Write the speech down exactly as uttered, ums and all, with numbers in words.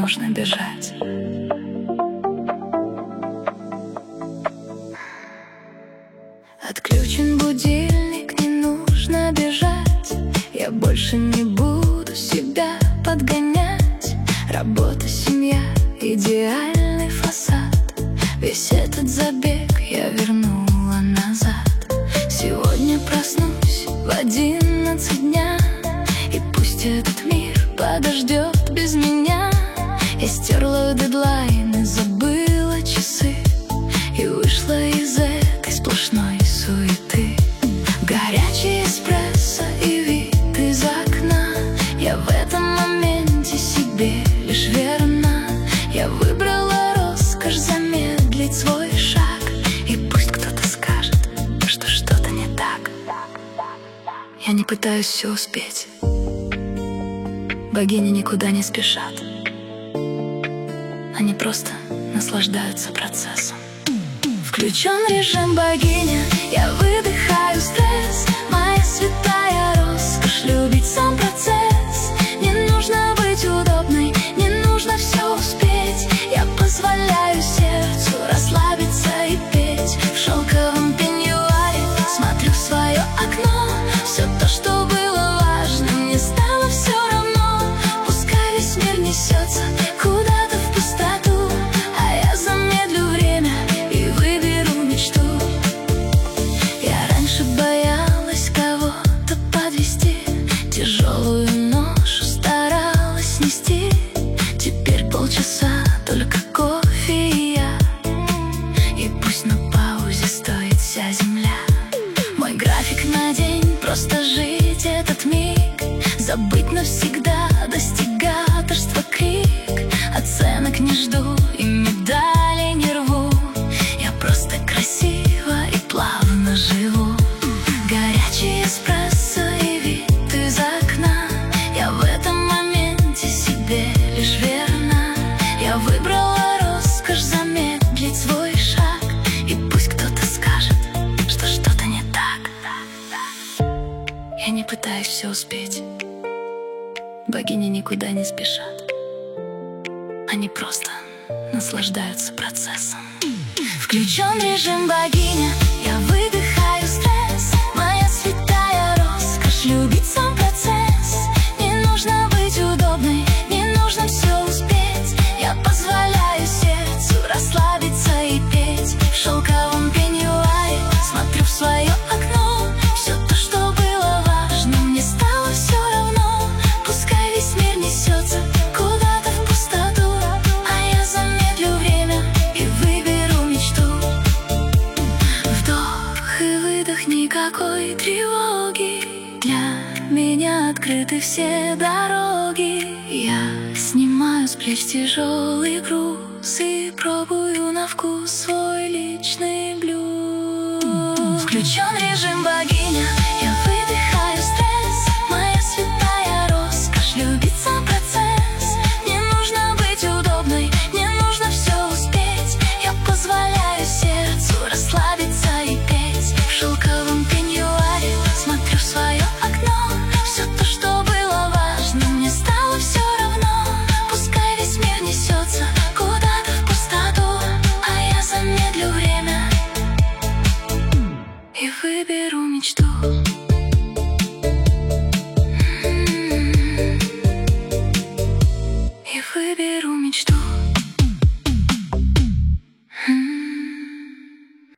нужно бежать. Отключен будильник, не нужно бежать. Я больше не буду себя подгонять. Работа, семья, идеальный фасад. Весь этот забег я вернула назад. Сегодня проснусь в одиннадцать дня, и пусть этот мир подождет без меня. Я стерла дедлайны, забыла часы и вышла из этой сплошной суеты. Горячий эспрессо и вид из окна. Я в этом моменте себе лишь верна. Я выбрала роскошь замедлить свой шаг. И пусть кто-то скажет, что что-то не так. Я не пытаюсь все успеть. Богини никуда не спешат. Они просто наслаждаются процессом. Включен режим богиня, я выдыхаю стресс. Моя святая роскошь — любить сам процесс. Не нужно быть удобной, не нужно все успеть. Я позволяю сердцу расслабиться и петь. В шелковом пеньюаре смотрю в свое окно. Все то, что было важно, мне стало все равно. Пускай весь мир несется куда-то в пустоту, а я замедлю время и выберу мечту. Я раньше боялась кого-то подвести, тяжелую ношу старалась нести. Теперь полчаса только кофе и я, и пусть на паузе стоит вся земля. Мой график на день — просто жить этот миг, забыть навсегда достигаторство, крик. Оценок не жду и медали не рву. Я просто красиво и плавно живу. Горячий эспрессо и вид из окна. Я в этом моменте себе лишь верна. Я выбрала роскошь замедлить свой шаг. И пусть кто-то скажет, что что-то не так. Я не пытаюсь все успеть. Богини никуда не спешат. Они просто наслаждаются процессом. Включен режим богиня, я выдыхаю стресс. Моя святая роскошь — любить сам процесс. Не нужно быть удобной, не нужно все успеть. Я позволяю сердцу расслабиться и петь. В шелковом пеньюаре смотрю в свое окно. Все то, что было важно, мне стало все равно. Пускай весь мир несется куда-то в пустоту, а я замедлю время и выберу мечту. Вдох и выдох, никакой тревоги. Для меня открыты все дороги. Я снимаю с плеч тяжелый груз и пробую на вкус свой личный блюз. Включен режим богиня, я выдыхаю стресс. Моя святая роскошь — любить сам процесс. Не нужно быть удобной, не нужно все успеть. Я позволяю сердцу расслабиться и петь. В шелковом пеньюаре смотрю в свое окно. Все то, что было важно, мне стало все равно. Пускай весь мир несется куда-то в пустоту, а я замедлю время и выберу мечту.